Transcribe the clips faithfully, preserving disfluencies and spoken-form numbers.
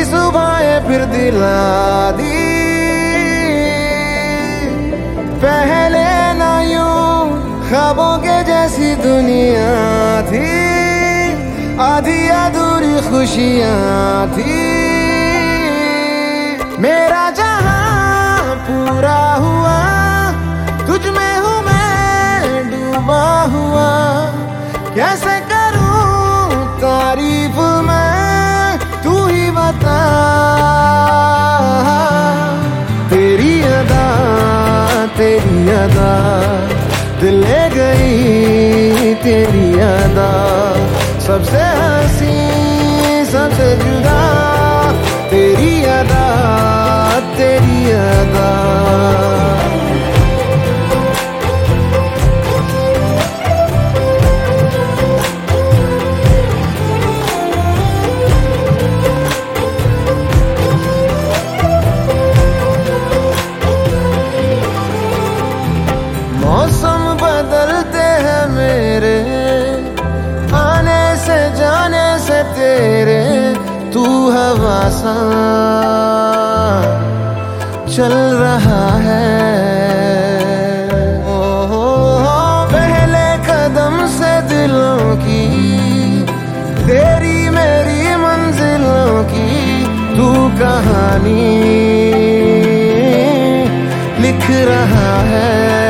सुबह फिर दिला दी। पहले ना यूं ख्वाबों के जैसी दुनिया थी, आधी अधूरी खुशियां थी। मेरा जहां पूरा हुआ, तुझ में हूँ मैं डूबा हुआ। कैसे करूं तारीफ मैं, तू ही बता। तेरी अदा तेरी अदा दिल ले गई, तेरी अदा सबसे हंसी सबसे जुदा। तेरी अदा तेरी अदा। मौसम बदलते हैं मेरे, आने से जाने से तेरे। तू हवा सा चल रहा है, ओ, ओ, ओ, पहले कदम से दिलों की, तेरी मेरी मंजिलों की तू कहानी लिख रहा है।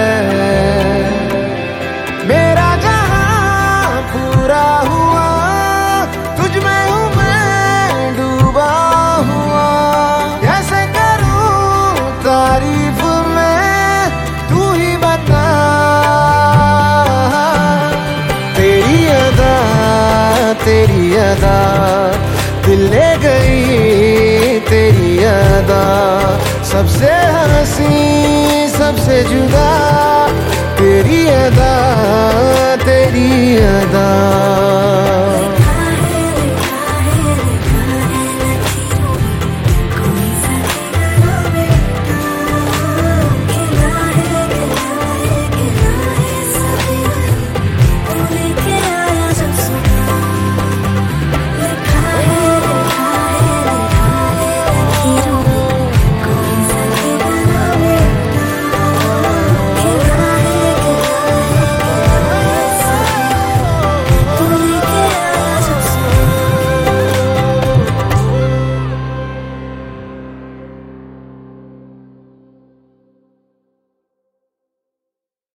मेरा जहां पूरा हुआ, तुझ में हूँ मैं डूबा हुआ। कैसे करूं तारीफ मैं, तू ही बता। तेरी अदा तेरी अदा दिल ले गई, तेरी अदा सबसे हंसी सबसे जुदा। तेरी अदा तेरी अदा।